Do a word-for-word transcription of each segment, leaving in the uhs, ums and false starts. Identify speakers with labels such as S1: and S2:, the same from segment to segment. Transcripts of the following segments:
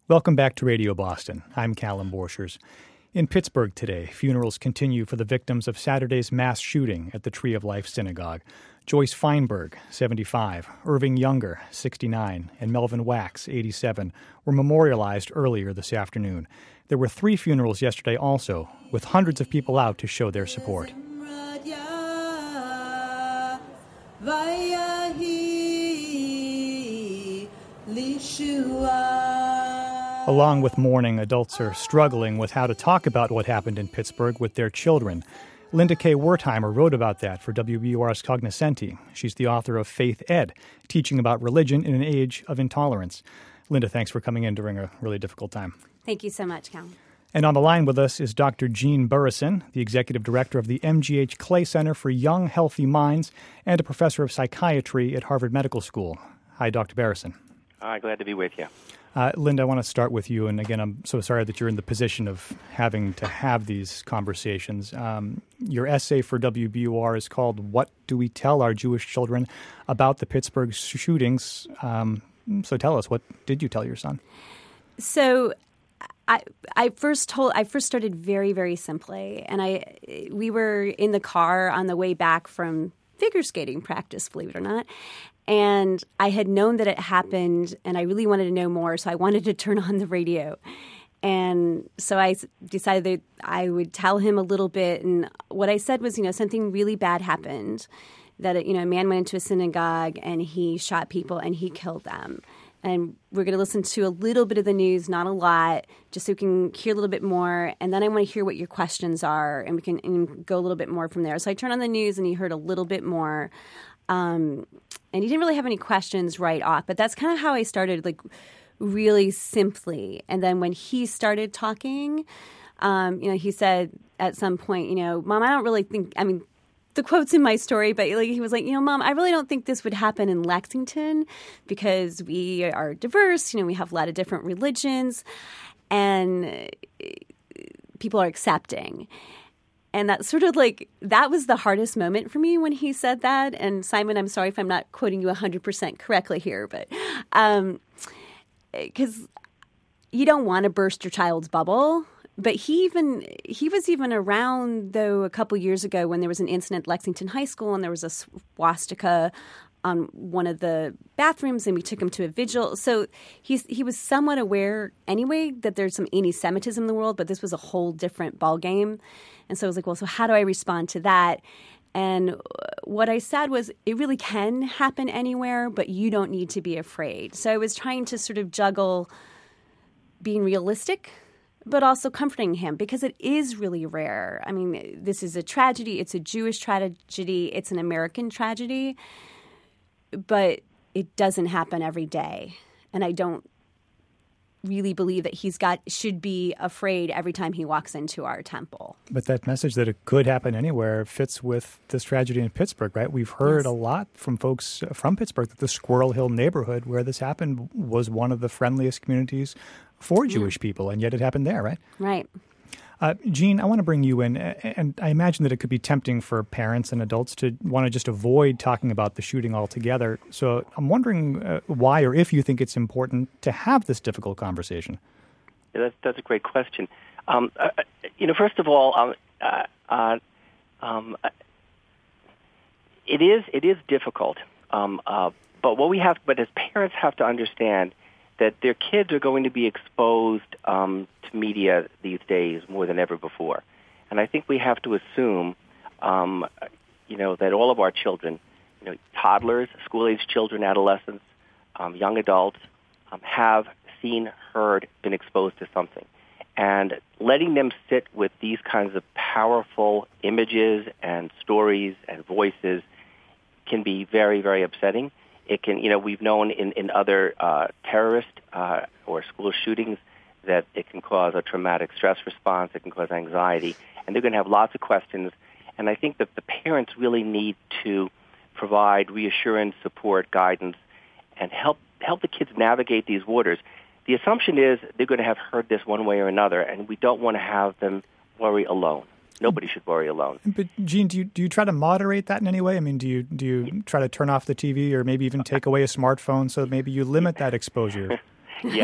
S1: Welcome back to Radio Boston. I'm Callum Borchers. In Pittsburgh today, funerals continue for the victims of Saturday's mass shooting at the Tree of Life Synagogue. Joyce Feinberg, seventy-five, Irving Younger, sixty-nine, and Melvin Wax, eighty-seven, were memorialized earlier this afternoon. There were three funerals yesterday also, with hundreds of people out to show their support. Along with mourning, adults are struggling with how to talk about what happened in Pittsburgh with their children. Linda K. Wertheimer wrote about that for W B U R's Cognoscenti. She's the author of Faith Ed, teaching about religion in an age of intolerance. Linda, thanks for coming in during a really difficult time.
S2: Thank you so much, Cal.
S1: And on the line with us is Doctor Jean Burrison, the executive director of the M G H Clay Center for Young, Healthy Minds and a professor of psychiatry at Harvard Medical School. Hi, Doctor Burrison.
S3: Hi, glad to be with you.
S1: Uh, Linda, I want to start with you. And again, I'm so sorry that you're in the position of having to have these conversations. Um, your essay for W B U R is called What Do We Tell Our Jewish Children About the Pittsburgh Shootings? Um, so tell us, what did you tell your son?
S2: So I I first told I first started very, very simply. And I we were in the car on the way back from figure skating practice, believe it or not. And I had known that it happened, and I really wanted to know more, so I wanted to turn on the radio. And so I decided that I would tell him a little bit. And what I said was, you know, something really bad happened, that, you know, a man went into a synagogue, and he shot people, and he killed them. And we're going to listen to a little bit of the news, not a lot, just so we can hear a little bit more. And then I want to hear what your questions are, and we can and go a little bit more from there. So I turned on the news, and he heard a little bit more. Um, and he didn't really have any questions right off, but that's kind of how I started, like really simply. And then when he started talking, um, you know, he said at some point, you know, Mom, I don't really think, I mean, the quote's in my story, but like, he was like, you know, Mom, I really don't think this would happen in Lexington because we are diverse, you know, we have a lot of different religions and people are accepting. And that's sort of like, that was the hardest moment for me when he said that. And Simon, I'm sorry if I'm not quoting you one hundred percent correctly here, but um, because you don't want to burst your child's bubble. But he even he was even around, though, a couple years ago when there was an incident at Lexington High School and there was a swastika on one of the bathrooms, and we took him to a vigil. So he's he was somewhat aware anyway that there's some anti-Semitism in the world, but this was a whole different ballgame. And so I was like, well, so how do I respond to that? And what I said was, it really can happen anywhere, but you don't need to be afraid. So I was trying to sort of juggle being realistic, but also comforting him, because it is really rare. I mean, this is a tragedy. It's a Jewish tragedy. It's an American tragedy. But it doesn't happen every day. And I don't really believe that he's got should be afraid every time he walks into our temple.
S1: But that message that it could happen anywhere fits with this tragedy in Pittsburgh, right? We've heard yes. a lot from folks from Pittsburgh that the Squirrel Hill neighborhood where this happened was one of the friendliest communities for Jewish yeah. people, and yet it happened there, right?
S2: Right.
S1: Uh, Jean, I want to bring you in, and I imagine that it could be tempting for parents and adults to want to just avoid talking about the shooting altogether. So I'm wondering uh, why, or if you think it's important to have this difficult conversation.
S3: Yeah, that's, that's a great question. Um, uh, you know, first of all, um, uh, uh, um, it is it is difficult. Um, uh, but what we have, but as parents, have to understand that their kids are going to be exposed um, to media these days more than ever before. And I think we have to assume, um, you know, that all of our children, you know, toddlers, school-age children, adolescents, um, young adults, um, have seen, heard, been exposed to something. And letting them sit with these kinds of powerful images and stories and voices can be very, very upsetting. It can, you know, we've known in, in other uh, terrorist uh, or school shootings that it can cause a traumatic stress response, it can cause anxiety, and they're going to have lots of questions. And I think that the parents really need to provide reassurance, support, guidance, and help help the kids navigate these waters. The assumption is they're going to have heard this one way or another, and we don't want to have them worry alone. Nobody should worry alone.
S1: But Jean, do you do you try to moderate that in any way? I mean, do you do you try to turn off the T V or maybe even take away a smartphone so maybe you limit that exposure?
S3: Yeah,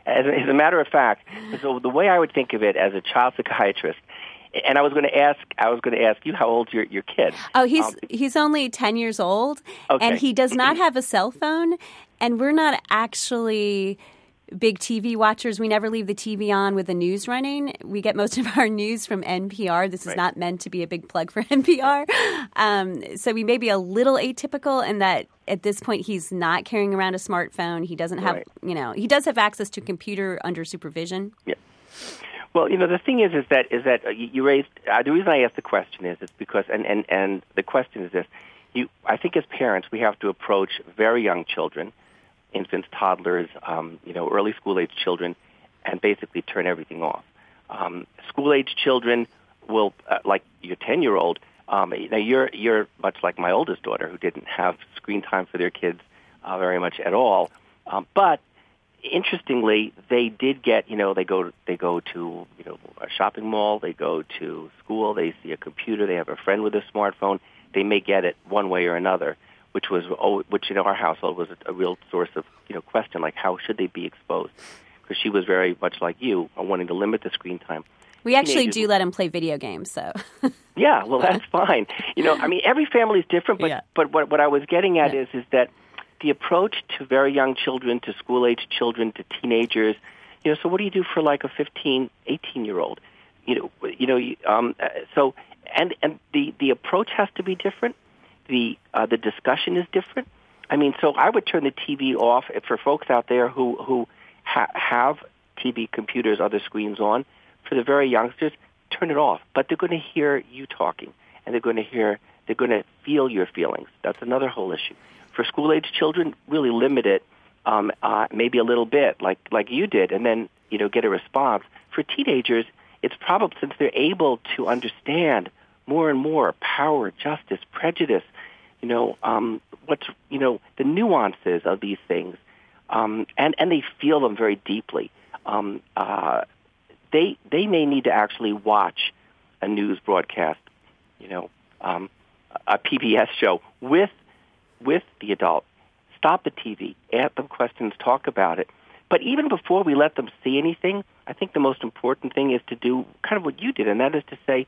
S3: as, as a matter of fact, so the way I would think of it as a child psychiatrist, and I was going to ask, I was going to ask you how old's your your kid?
S2: Oh, he's
S3: um,
S2: he's only ten years old,
S3: okay.
S2: and he does not have a cell phone, and we're not actually big T V watchers. We never leave the T V on with the news running. We get most of our news from N P R. This is
S3: right.
S2: not meant to be a big plug for N P R. Um, so we may be a little atypical in that at this point he's not carrying around a smartphone. He doesn't have,
S3: right.
S2: you know, he does have access to a computer under supervision.
S3: Yeah. Well, you know, the thing is, is that is that uh, you raised uh, the reason I asked the question is it's because and, and, and the question is this: you, I think as parents we have to approach very young children, infants, toddlers, um, you know, early school-age children, and basically turn everything off. Um, school-age children will, uh, like your ten-year-old, um, you know, you're you're much like my oldest daughter, who didn't have screen time for their kids uh, very much at all. Um, but interestingly, they did get, you know, they go they go to you know a shopping mall, they go to school, they see a computer, they have a friend with a smartphone. They may get it one way or another. Which was, which in our household was a, a real source of, you know, question, like how should they be exposed? Because she was very much like you, wanting to limit the screen time.
S2: We actually
S3: Teenagers,
S2: do let him play video games, so.
S3: Yeah, well, that's fine. You know, I mean, every family is different, but
S2: Yeah.
S3: but what what I was getting at
S2: Yeah.
S3: is is that the approach to very young children, to school-age children, to teenagers, you know, so what do you do for like a fifteen, eighteen-year-old? You know, you know, um, so and and the the approach has to be different. The uh, the discussion is different. I mean, so I would turn the T V off for folks out there who who ha- have T V, computers, other screens on. For the very youngsters, turn it off. But they're going to hear you talking, and they're going to hear they're going to feel your feelings. That's another whole issue. For school-age children, really limit it, um, uh, maybe a little bit, like like you did, and then you know get a response. For teenagers, it's probably since they're able to understand more and more power, justice, prejudice, you know, um, what's, you know, the nuances of these things, um, and, and they feel them very deeply. Um, uh, they they may need to actually watch a news broadcast, you know, um, a P B S show with with the adult. Stop the T V, ask them questions, talk about it. But even before we let them see anything, I think the most important thing is to do kind of what you did, and that is to say,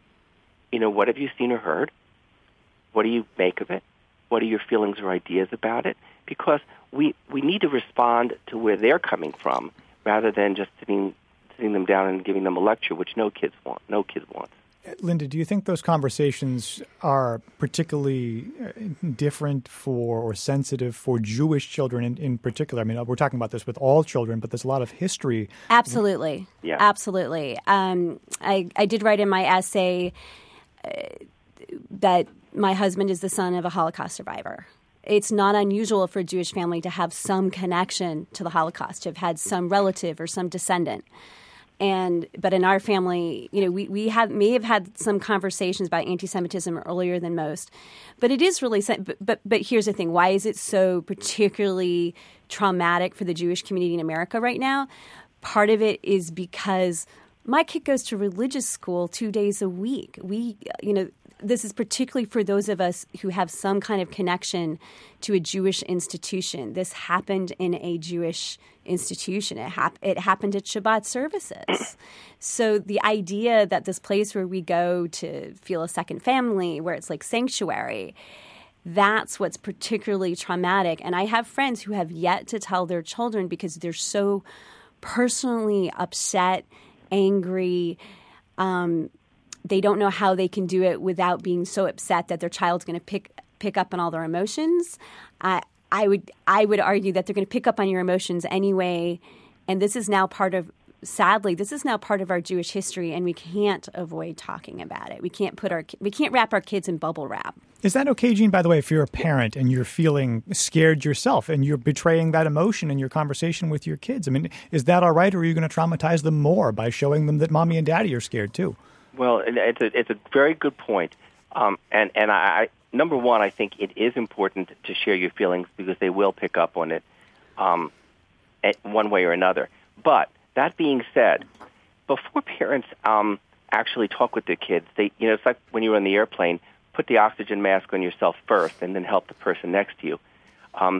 S3: you know, what have you seen or heard? What do you make of it? What are your feelings or ideas about it? Because we, we need to respond to where they're coming from rather than just sitting sitting them down and giving them a lecture, which no kids want. No kid wants.
S1: Linda, do you think those conversations are particularly different for or sensitive for Jewish children in, in particular? I mean, we're talking about this with all children, but there's a lot of history.
S2: Absolutely.
S3: Yeah.
S2: Absolutely. Um, I, I did write in my essay uh, that my husband is the son of a Holocaust survivor. It's not unusual for a Jewish family to have some connection to the Holocaust, to have had some relative or some descendant. And but in our family, you know, we, we have may have had some conversations about anti-Semitism earlier than most, but it is really. But but, but here's the thing: why is it so particularly traumatic for the Jewish community in America right now? Part of it is because my kid goes to religious school two days a week. We, you know. This is particularly for those of us who have some kind of connection to a Jewish institution. This happened in a Jewish institution. It, hap- it happened at Shabbat services. So the idea that this place where we go to feel a second family, where it's like sanctuary, that's what's particularly traumatic. And I have friends who have yet to tell their children because they're so personally upset, angry, um, they don't know how they can do it without being so upset that their child's going to pick pick up on all their emotions. Uh, I would I would argue that they're going to pick up on your emotions anyway, and this is now part of. Sadly, this is now part of our Jewish history, and we can't avoid talking about it. We can't put our we can't wrap our kids in bubble wrap.
S1: Is that okay, Jean, by the way, if you're a parent and you're feeling scared yourself and you're betraying that emotion in your conversation with your kids? I mean, is that all right, or are you going to traumatize them more by showing them that mommy and daddy are scared too?
S3: Well, it's a it's a very good point, um, and and I number one, I think it is important to share your feelings because they will pick up on it, um, one way or another. But that being said, before parents um, actually talk with their kids, they you know it's like when you're on the airplane, put the oxygen mask on yourself first, and then help the person next to you. Um,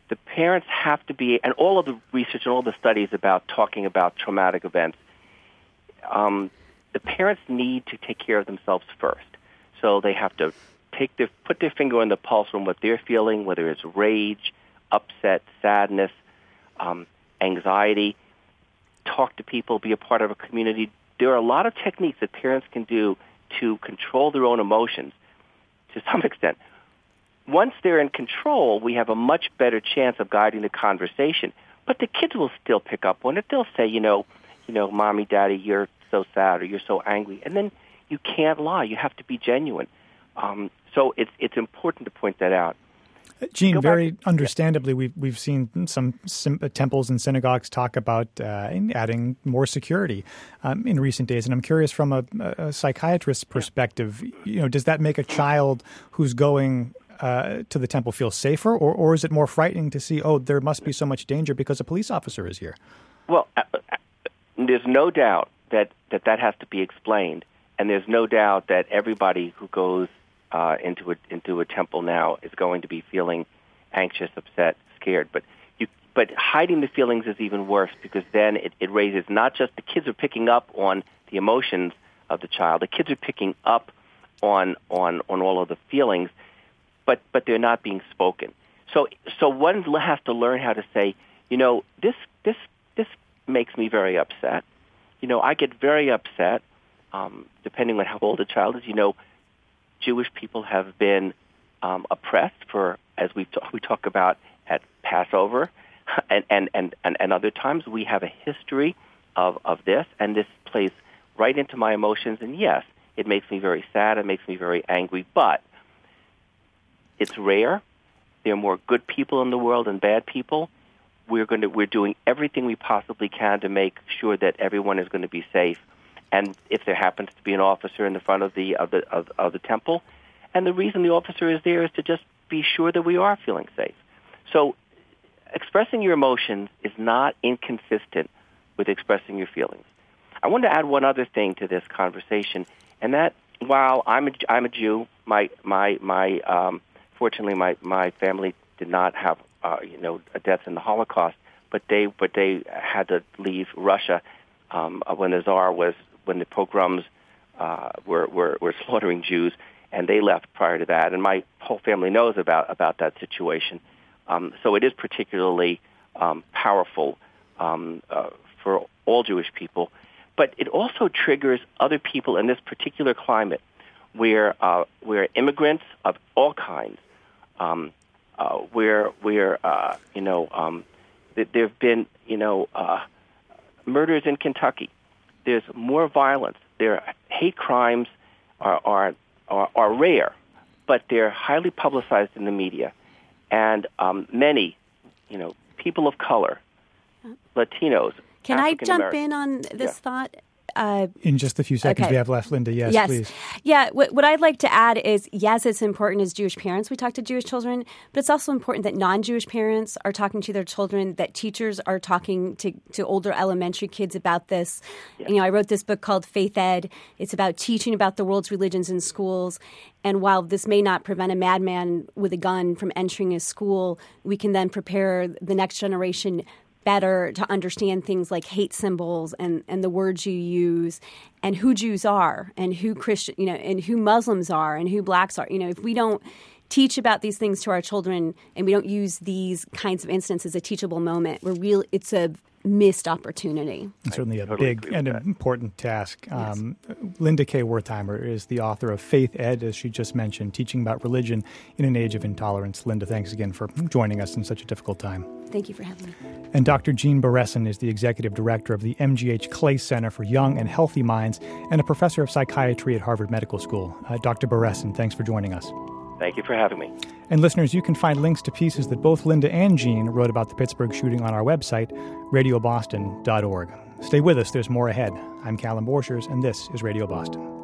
S3: the parents have to be, and all of the research and all the studies about talking about traumatic events, um, the parents need to take care of themselves first. So they have to take their, put their finger on the pulse on what they're feeling, whether it's rage, upset, sadness, um, anxiety, talk to people, be a part of a community. There are a lot of techniques that parents can do to control their own emotions to some extent. Once they're in control, we have a much better chance of guiding the conversation. But the kids will still pick up on it. They'll say, you know, you know, Mommy, Daddy, you're so sad or you're so angry. And then you can't lie. You have to be genuine. Um, so it's it's important to point that out.
S1: Gene, very understandably, we've, we've seen some, some temples and synagogues talk about uh, adding more security um, in recent days. And I'm curious from a, a psychiatrist's perspective, you know, does that make a child who's going uh, to the temple feel safer? Or, or is it more frightening to see, oh, there must be so much danger because a police officer is here?
S3: Well, uh, there's no doubt that, that that has to be explained. And there's no doubt that everybody who goes Uh, into a into a temple now is going to be feeling anxious, upset, scared. But you, but hiding the feelings is even worse because then it, it raises not just the kids are picking up on the emotions of the child. The kids are picking up on on, on all of the feelings, but but they're not being spoken. So so one has to learn how to say, you know, this this this makes me very upset. You know, I get very upset, um, depending on how old the child is. You know. Jewish people have been um, oppressed for, as we t- we talk about at Passover, and, and, and, and, and other times. We have a history of, of this, and this plays right into my emotions. And yes, it makes me very sad. It makes me very angry. But it's rare. There are more good people in the world than bad people. We're going to we're doing everything we possibly can to make sure that everyone is going to be safe. And if there happens to be an officer in the front of the of the of, of the temple, and the reason the officer is there is to just be sure that we are feeling safe. So, expressing your emotions is not inconsistent with expressing your feelings. I want to add one other thing to this conversation, and that while I'm a, I'm a Jew, my my my um, fortunately my, my family did not have uh, you know deaths in the Holocaust, but they but they had to leave Russia um, when the Tsar was. when the pogroms uh, were, were, were slaughtering Jews, and they left prior to that. And my whole family knows about, about that situation. Um, so it is particularly um, powerful um, uh, for all Jewish people. But it also triggers other people in this particular climate where uh, where immigrants of all kinds, um, uh, where, where uh, you know, um, th- there have been, you know, uh, murders in Kentucky. There's more violence. Their hate crimes are, are are are rare, but they're highly publicized in the media, and um, many, you know, people of color, Latinos.
S2: Can I jump in on this
S3: yeah.
S2: thought? Uh,
S1: in just a few seconds
S2: okay.
S1: we have left, Linda. Yes,
S2: yes.
S1: please.
S2: Yeah, what, what I'd like to add is, yes, it's important as Jewish parents we talk to Jewish children, but it's also important that non-Jewish parents are talking to their children, that teachers are talking to, to older elementary kids about this. Yeah. You know, I wrote this book called Faith Ed. It's about teaching about the world's religions in schools. And while this may not prevent a madman with a gun from entering a school, we can then prepare the next generation better to understand things like hate symbols and, and the words you use and who Jews are and who Christian, you know, and who Muslims are and who blacks are. You know, if we don't teach about these things to our children and we don't use these kinds of incidents as a teachable moment, we're real. It's a missed opportunity.
S1: And certainly a
S3: totally
S1: big and an important task.
S2: Yes.
S1: Um, Linda K. Wertheimer is the author of Faith Ed, as she just mentioned, teaching about religion in an age of intolerance. Linda, thanks again for joining us in such a difficult time.
S2: Thank you for having me.
S1: And Doctor Jean Beresin is the executive director of the M G H Clay Center for Young and Healthy Minds and a professor of psychiatry at Harvard Medical School. Uh, Doctor Beresin, thanks for joining us.
S3: Thank you for having me.
S1: And listeners, you can find links to pieces that both Linda and Jean wrote about the Pittsburgh shooting on our website, radio boston dot org. Stay with us. There's more ahead. I'm Callum Borchers, and this is Radio Boston.